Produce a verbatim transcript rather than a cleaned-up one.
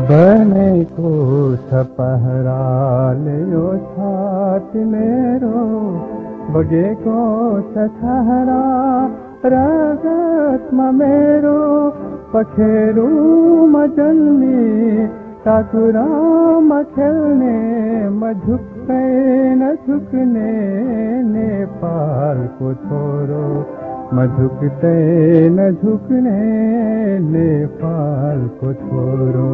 बनेको छ पहराले यो छाती मेरो, बगेको छ छहरा रगतमा मेरो, पखेरुमा जन्मी टाकुरामा खेल्ने, म झुक्कै नझुक्ने नेपालको छोरो, म झुक्दै नझुक्ने नेपालको छोरो।